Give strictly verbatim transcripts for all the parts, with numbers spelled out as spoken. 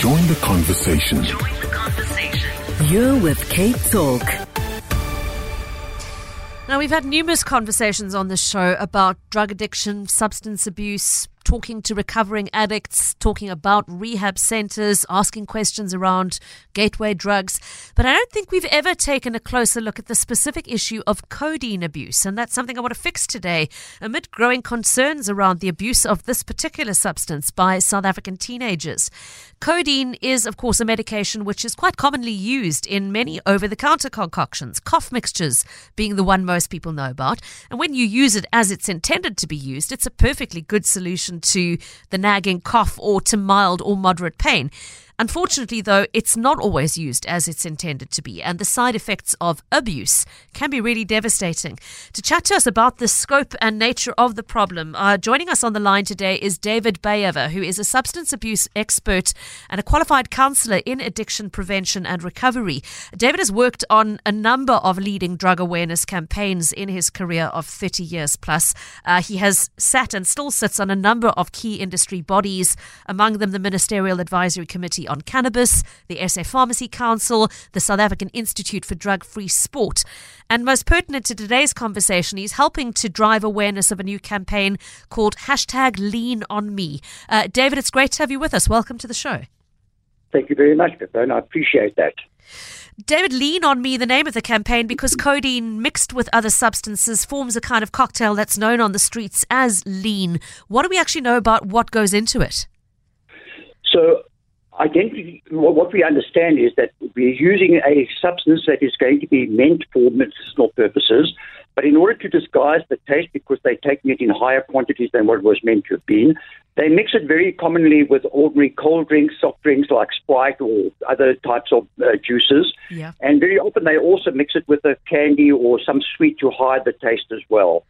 Join the conversation. Join the conversation. You're with Cape Talk. Now, we've had numerous conversations on this show about drug addiction, substance abuse, talking to recovering addicts, talking about rehab centres, asking questions around gateway drugs. But I don't think we've ever taken a closer look at the specific issue of codeine abuse. And that's something I want to fix today amid growing concerns around the abuse of this particular substance by South African teenagers. Codeine is, of course, a medication which is quite commonly used in many over-the-counter concoctions, cough mixtures being the one most people know about. And when you use it as it's intended to be used, it's a perfectly good solution to the nagging cough or to mild or moderate pain. Unfortunately, though, it's not always used as it's intended to be, and the side effects of abuse can be really devastating. To chat to us about the scope and nature of the problem, uh, joining us on the line today is David Bayever, who is a substance abuse expert and a qualified counsellor in addiction prevention and recovery. David has worked on a number of leading drug awareness campaigns in his career of thirty years plus. Uh, he has sat and still sits on a number of key industry bodies, among them the Ministerial Advisory Committee on Cannabis, the S A Pharmacy Council, the South African Institute for Drug-Free Sport. And most pertinent to today's conversation, he's helping to drive awareness of a new campaign called hashtag Lean On Me. Uh, David, it's great to have you with us. Welcome to the show. Thank you very much, Pippa, and I appreciate that. David, Lean On Me, the name of the campaign, because codeine mixed with other substances forms a kind of cocktail that's known on the streets as lean. What do we actually know about what goes into it? So, Identity, what we understand is that we're using a substance that is going to be meant for medicinal purposes, but in order to disguise the taste, because they're taking it in higher quantities than what it was meant to have been, they mix it very commonly with ordinary cold drinks, soft drinks like Sprite or other types of uh, juices. Yeah. And very often they also mix it with a candy or some sweet to hide the taste as well.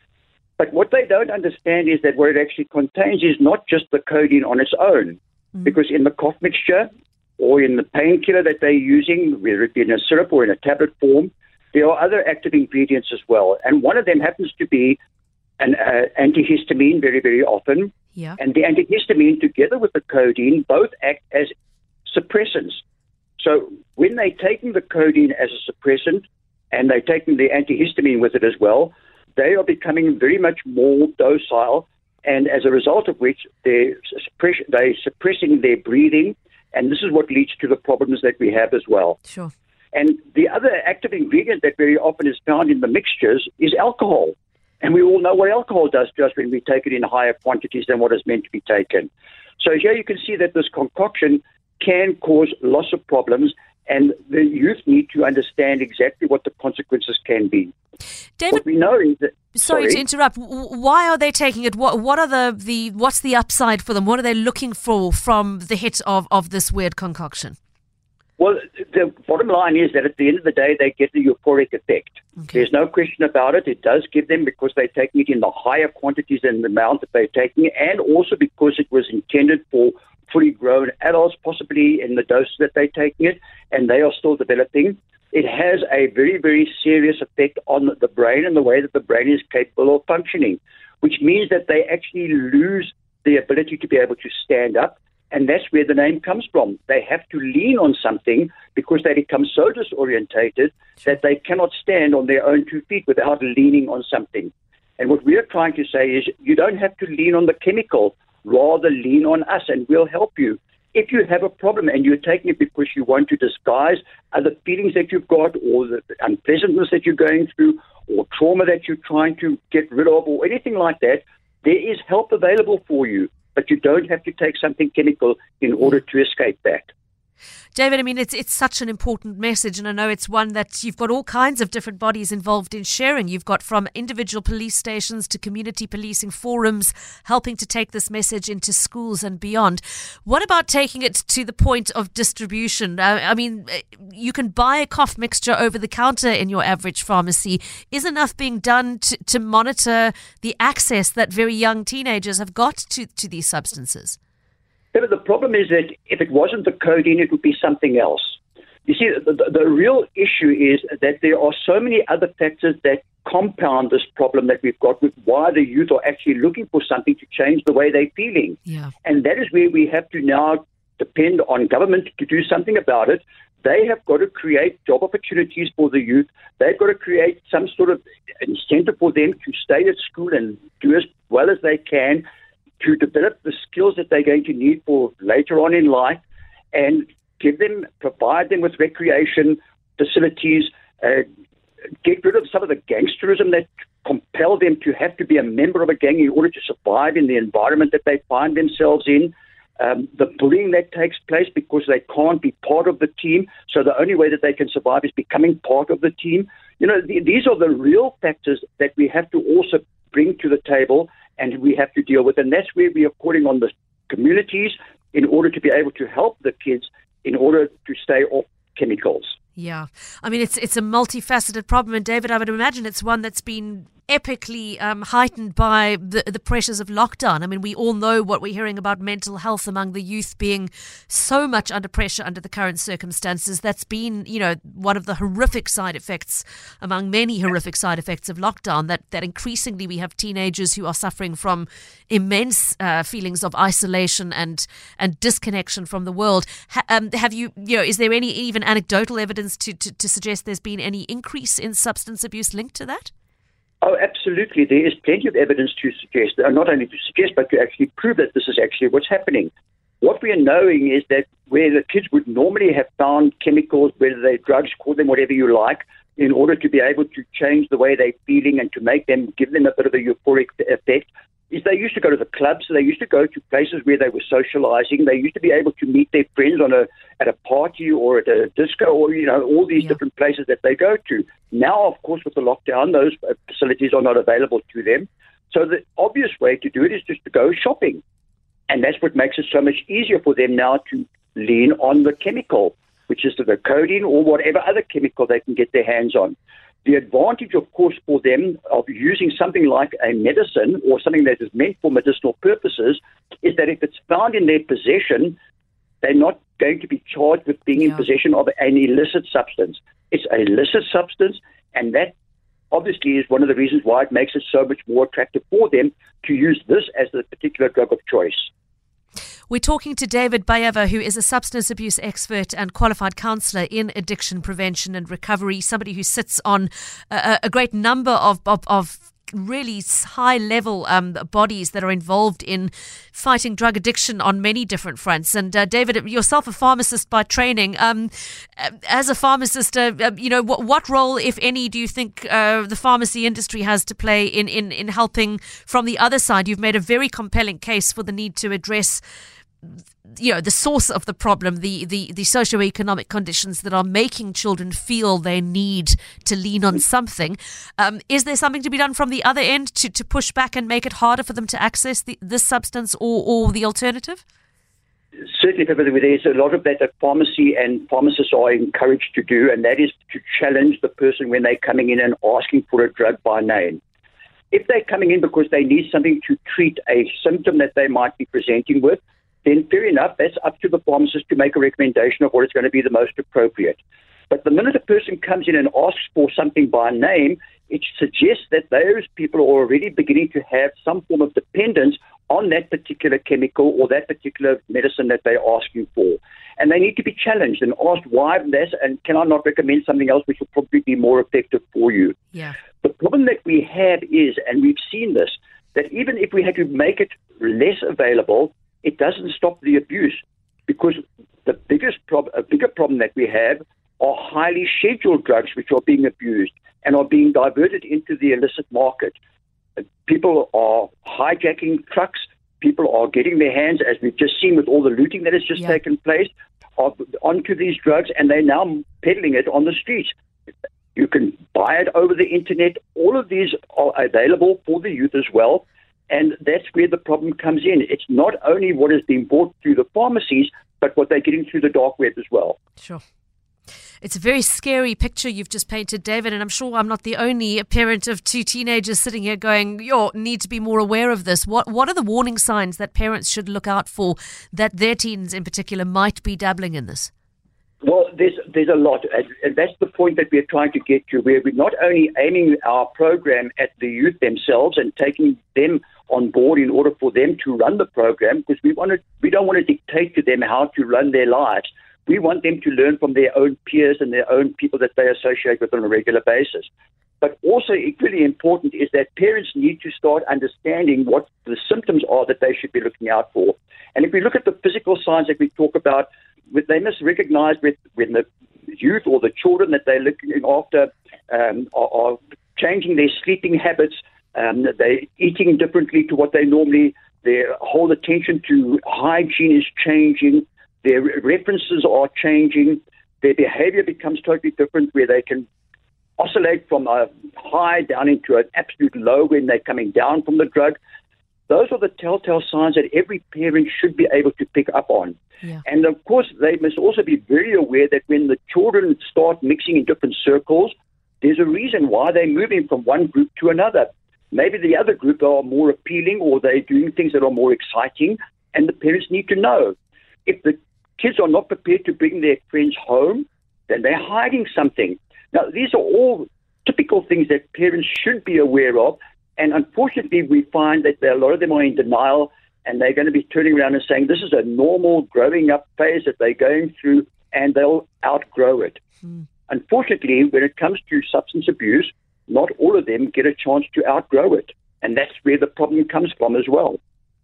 But what they don't understand is that what it actually contains is not just the codeine on its own. Because in the cough mixture or in the painkiller that they're using, whether it be in a syrup or in a tablet form, there are other active ingredients as well. And one of them happens to be an uh, antihistamine very, very often. Yeah. And the antihistamine together with the codeine both act as suppressants. So when they're taking the codeine as a suppressant and they're taking the antihistamine with it as well, they are becoming very much more docile. And as a result of which, they're, suppress- they're suppressing their breathing, and this is what leads to the problems that we have as well. Sure. And the other active ingredient that very often is found in the mixtures is alcohol. And we all know what alcohol does just when we take it in higher quantities than what is meant to be taken. So here you can see that this concoction can cause lots of problems, and the youth need to understand exactly what the consequences can be. David, what we know is that, sorry, sorry to interrupt. Why are they taking it? What what are the, the what's the upside for them? What are they looking for from the hit of, of this weird concoction? Well, the bottom line is that at the end of the day, they get the euphoric effect. Okay. There's no question about it. It does give them, because they're taking it in the higher quantities than the amount that they're taking, and also because it was intended for fully grown adults, possibly in the doses that they're taking it, and they are still developing. It has a very, very serious effect on the brain and the way that the brain is capable of functioning, which means that they actually lose the ability to be able to stand up. And that's where the name comes from. They have to lean on something because they become so disorientated that they cannot stand on their own two feet without leaning on something. And what we're trying to say is you don't have to lean on the chemical, rather lean on us and we'll help you. If you have a problem and you're taking it because you want to disguise other feelings that you've got or the unpleasantness that you're going through or trauma that you're trying to get rid of or anything like that, there is help available for you, but you don't have to take something chemical in order to escape that. David, I mean, it's it's such an important message, and I know it's one that you've got all kinds of different bodies involved in sharing. You've got from individual police stations to community policing forums, helping to take this message into schools and beyond. What about taking it to the point of distribution? Uh, I mean, you can buy a cough mixture over the counter in your average pharmacy. Is enough being done to, to monitor the access that very young teenagers have got to, to these substances? But the problem is that if it wasn't the codeine, it would be something else. You see, the, the, the real issue is that there are so many other factors that compound this problem that we've got with why the youth are actually looking for something to change the way they're feeling. Yeah. And that is where we have to now depend on government to do something about it. They have got to create job opportunities for the youth. They've got to create some sort of incentive for them to stay at school and do as well as they can to develop the skills that they're going to need for later on in life, and give them, provide them with recreation facilities, uh, get rid of some of the gangsterism that compel them to have to be a member of a gang in order to survive in the environment that they find themselves in. Um, the bullying that takes place because they can't be part of the team, so the only way that they can survive is becoming part of the team. You know, the, these are the real factors that we have to also bring to the table and we have to deal with, and that's where we are calling on the communities in order to be able to help the kids in order to stay off chemicals. Yeah. I mean, it's it's a multifaceted problem. And David, I would imagine it's one that's been epically um, heightened by the, the pressures of lockdown. I mean, we all know what we're hearing about mental health among the youth being so much under pressure under the current circumstances. That's been, you know, one of the horrific side effects among many horrific side effects of lockdown, that, that increasingly we have teenagers who are suffering from immense uh, feelings of isolation and and disconnection from the world. Ha, um, have you, you know, is there any even anecdotal evidence to, to, to suggest there's been any increase in substance abuse linked to that? Oh, absolutely. There is plenty of evidence to suggest, not only to suggest, but to actually prove that this is actually what's happening. What we are knowing is that where the kids would normally have found chemicals, whether they're drugs, call them whatever you like, in order to be able to change the way they're feeling and to make them, give them a bit of a euphoric effect, is they used to go to the clubs, they used to go to places where they were socializing, they used to be able to meet their friends on a at a party or at a disco or, you know, all these yeah. different places that they go to. Now, of course, with the lockdown, those facilities are not available to them. So the obvious way to do it is just to go shopping. And that's what makes it so much easier for them now to lean on the chemical, which is the codeine or whatever other chemical they can get their hands on. The advantage, of course, for them of using something like a medicine or something that is meant for medicinal purposes is that if it's found in their possession, they're not going to be charged with being yeah. in possession of an illicit substance. It's an illicit substance, and that obviously is one of the reasons why it makes it so much more attractive for them to use this as the particular drug of choice. We're talking to David Baiava, who is a substance abuse expert and qualified counsellor in addiction prevention and recovery, somebody who sits on a, a great number of, of, of really high-level um, bodies that are involved in fighting drug addiction on many different fronts. And uh, David, yourself a pharmacist by training, um, as a pharmacist, uh, you know, what, what role, if any, do you think uh, the pharmacy industry has to play in, in, in helping from the other side? You've made a very compelling case for the need to address, you know, the source of the problem, the, the, the socioeconomic conditions that are making children feel they need to lean on something. Um, is there something to be done from the other end to, to push back and make it harder for them to access the, this substance or, or the alternative? Certainly, there's a lot of that that pharmacy and pharmacists are encouraged to do, and that is to challenge the person when they're coming in and asking for a drug by name. If they're coming in because they need something to treat a symptom that they might be presenting with, then fair enough, that's up to the pharmacist to make a recommendation of what is going to be the most appropriate. But the minute a person comes in and asks for something by name, it suggests that those people are already beginning to have some form of dependence on that particular chemical or that particular medicine that they're asking for. And they need to be challenged and asked why this, and can I not recommend something else which will probably be more effective for you? Yeah. The problem that we have is, and we've seen this, that even if we had to make it less available, it doesn't stop the abuse, because the biggest prob- a bigger problem that we have are highly scheduled drugs which are being abused and are being diverted into the illicit market. People are hijacking trucks. People are getting their hands, as we've just seen with all the looting that has just yeah. taken place, of, onto these drugs, and they're now peddling it on the streets. You can buy it over the internet. All of these are available for the youth as well. And that's where the problem comes in. It's not only what is being bought through the pharmacies, but what they're getting through the dark web as well. Sure. It's a very scary picture you've just painted, David, and I'm sure I'm not the only parent of two teenagers sitting here going, you need to be more aware of this. What What are the warning signs that parents should look out for that their teens in particular might be dabbling in this? Well, there's there's a lot, and that's the point that we're trying to get to, where we're not only aiming our program at the youth themselves and taking them on board in order for them to run the program, because we want to, we don't want to dictate to them how to run their lives. We want them to learn from their own peers and their own people that they associate with on a regular basis. But also equally important is that parents need to start understanding what the symptoms are that they should be looking out for. And if we look at the physical signs that we talk about, they must recognize with, when the youth or the children that they're looking after um, are, are changing their sleeping habits, um, they're eating differently to what they normally, their whole attention to hygiene is changing, their references are changing, their behavior becomes totally different, where they can oscillate from a high down into an absolute low when they're coming down from the drug. Those are the telltale signs that every parent should be able to pick up on. Yeah. And of course, they must also be very aware that when the children start mixing in different circles, there's a reason why they're moving from one group to another. Maybe the other group are more appealing, or they're doing things that are more exciting, and the parents need to know. If the kids are not prepared to bring their friends home, then they're hiding something. Now, these are all typical things that parents should be aware of. And unfortunately, we find that there, a lot of them are in denial, and they're going to be turning around and saying this is a normal growing up phase that they're going through, and they'll outgrow it. Hmm. Unfortunately, when it comes to substance abuse, not all of them get a chance to outgrow it. And that's where the problem comes from as well.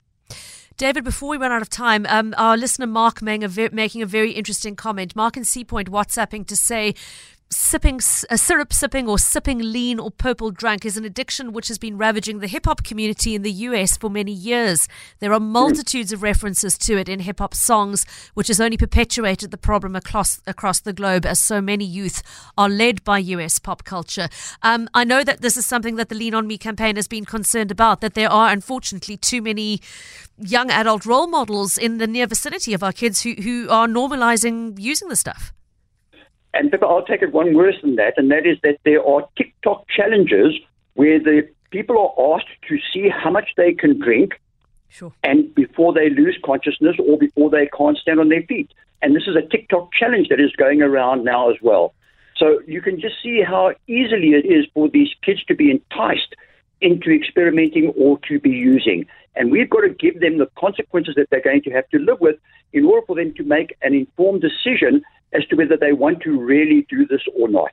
David, before we run out of time, um, our listener Mark making a, ver- making a very interesting comment. Mark in Sea Point WhatsApping to say, sipping, uh, syrup sipping or sipping lean or purple drunk is an addiction which has been ravaging the hip-hop community in the U S for many years. There are multitudes of references to it in hip-hop songs, which has only perpetuated the problem across across the globe, as so many youth are led by U S pop culture. Um, I know that this is something that the Lean On Me campaign has been concerned about, that there are unfortunately too many young adult role models in the near vicinity of our kids who, who are normalizing using the stuff. And I'll take it one worse than that, and that is that there are TikTok challenges where the people are asked to see how much they can drink, sure, and before they lose consciousness or before they can't stand on their feet. And this is a TikTok challenge that is going around now as well. So you can just see how easily it is for these kids to be enticed into experimenting or to be using. And we've got to give them the consequences that they're going to have to live with in order for them to make an informed decision as to whether they want to really do this or not.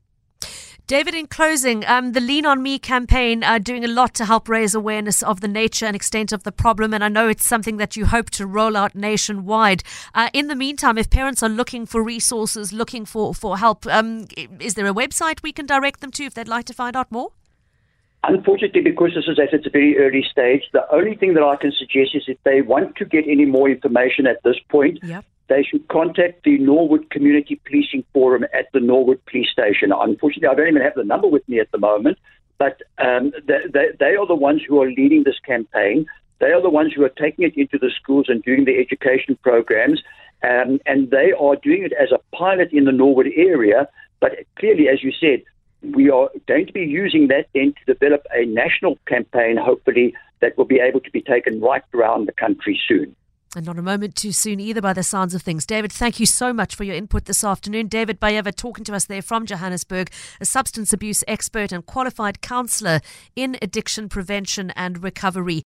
David, in closing, um, the Lean On Me campaign are doing a lot to help raise awareness of the nature and extent of the problem, and I know it's something that you hope to roll out nationwide. Uh, in the meantime, if parents are looking for resources, looking for, for help, um, is there a website we can direct them to if they'd like to find out more? Unfortunately, because this is at its very early stage, the only thing that I can suggest is if they want to get any more information at this point, yep, they should contact the Norwood Community Policing Forum at the Norwood Police Station. Unfortunately, I don't even have the number with me at the moment, but um, they, they, they are the ones who are leading this campaign. They are the ones who are taking it into the schools and doing the education programs, um, and they are doing it as a pilot in the Norwood area. But clearly, as you said, we are going to be using that then to develop a national campaign, hopefully, that will be able to be taken right around the country soon. And not a moment too soon either by the sounds of things. David, thank you so much for your input this afternoon. David Bayeva talking to us there from Johannesburg, a substance abuse expert and qualified counsellor in addiction prevention and recovery.